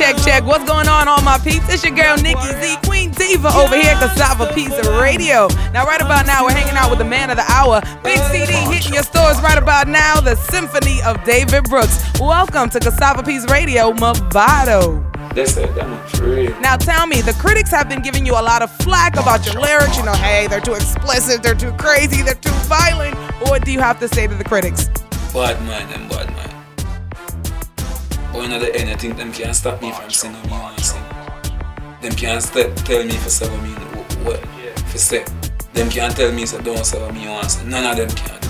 check. What's going on, all my peeps? It's your girl, Nikki Z, Queen Diva over here at Cassava Pizza Radio. Now, right about now, we're hanging out with the man of the hour. Big CD hitting your stores right about now, the Symphony of David Brooks. Welcome to Cassava Pizza Radio, Movado. They said that much for real. Now tell me, the critics have been giving you a lot of flack about your lyrics. You know, hey, they're too explicit, they're too crazy, they're too violent. What do you have to say to the critics? Bad man. But in the end, I think them can't stop me from singing what I want to sing. Them can't tell me for say what for say. Them can't tell me say don't say what me want to say. None of them can.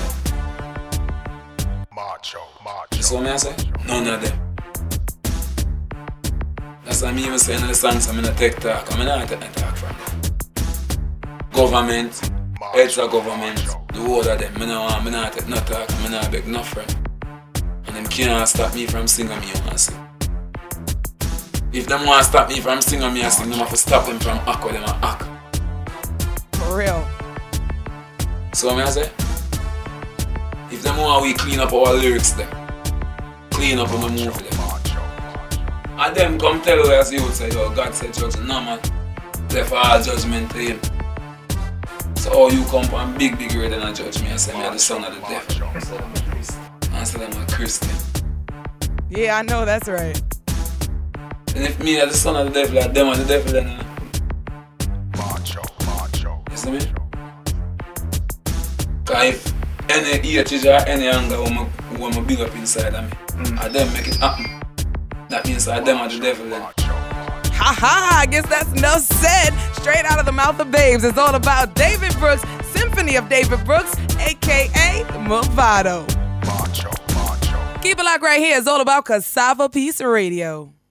Macho. You see what I say? None of them. That's what I even say in the songs. I'm in a tech talk. I'm not taking talk from them. Government, heads of government, the whole of them. I'm not taking no talk. I'm not beg no friend. And them can't stop me from singing me want to sing. If them want to stop me from singing me and sing, them have to stop them from act what them act. For real. So what I say? If them want we clean up our lyrics them, clean up on the movie them. And them come tell us as you would say, yo, God said judge. No man, left all judgment to him. So all you come from big greater than a judge me and say me are the son of the devil. And say I'm a Christian. Yeah, I know, that's right. And if me are the son of the devil, like them are the devil then Macho. you see me? Cause if any hatred or any anger who I'm big up inside of me, and them make it happen, that means that them are the devil then. Ha, I guess that's enough said. Straight out of the mouth of babes. It's all about David Brooks, Symphony of David Brooks, a.k.a. Movado. Macho. Keep it locked right here. It's all about Cassava Pizza Radio.